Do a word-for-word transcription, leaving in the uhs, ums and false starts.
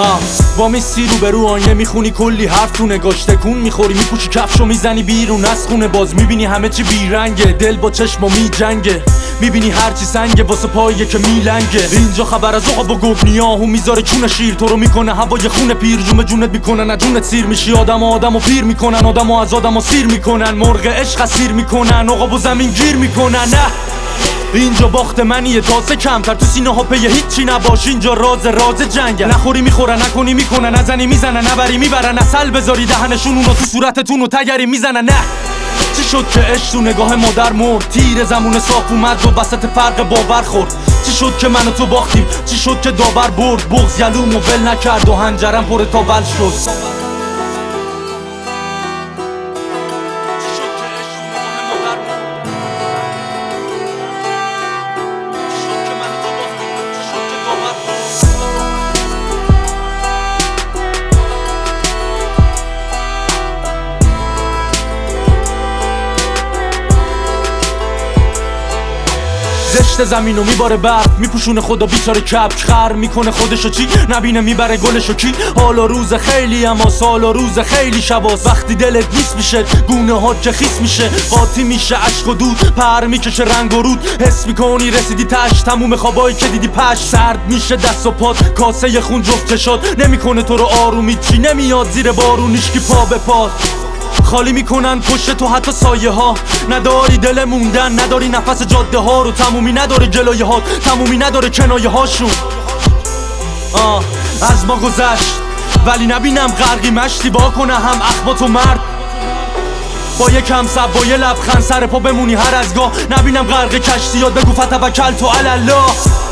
آه با میسی رو به رو آینه میخونی کلی حرف تو نگاش تکون میخوری میپوشی کفشو میزنی بیرون از خونه باز میبینی همه چی بیرنگه دل با چشم و میجنگه میبینی هرچی سنگه واسه پاییه که میلنگه اینجا خبر از عقاب و گبنیاهو میذاره چون شیر تو رو میکنه هوای خون پیر جون جونت میکنن جونت سیر میشی آدم آدمو پیر میکنن آدمو از آدمو سیر میکنن مرغ عشق اسیر میکنن عقاب و زمین گیر میکنن نه اینجا باخت منیه تاسه کمتر تو سینه ها پیه هیچی نباش اینجا راز راز جنگه نخوری میخورن نکنی میکنن نزنی میزنن نبری میبرن اصل بذاری دهنشون اونو تو صورتتون و تگری میزنن نه چی شد که عشق تو نگاه مادر مرد تیر زمون صاف اومد و وسط فرق باور خورد چی شد که من و تو باختیم چی شد که داور برد بغض یلومو ول نکرد و هنجرم پر تاول شد زشت زمینو میباره برف میپوشونه خدا بیچاره کپچ خر میکنه خودشو چی نبینه میبره گلشو کی حال و روز خیلی اما سال و روز خیلی شباست وقتی دلت نیست میشه گونه ها که خیس میشه قاطی میشه عشق و دود پر میکشه رنگ و رود حس میکنی رسیدی تش تموم خوابایی که دیدی پش سرد میشه دست و پات کاسه خون جفت چشات نمیکنه تو رو آرومی چی نمیاد زیر بارون هیچکی پا به پات خالی میکنن پشت تو حتی سایه ها نداری دل موندن نداری نفس جاده ها رو تمومی نداره جلوی هات تمومی نداره کنایه هاشون آه از ما گذشت ولی نبینم غرقی مشتی با کنه هم اخبات و مرد با یکم سب با یه لبخند سر پا بمونی هر از گاه نبینم غرق کشتی یاد بگو فتوکل تو علی الله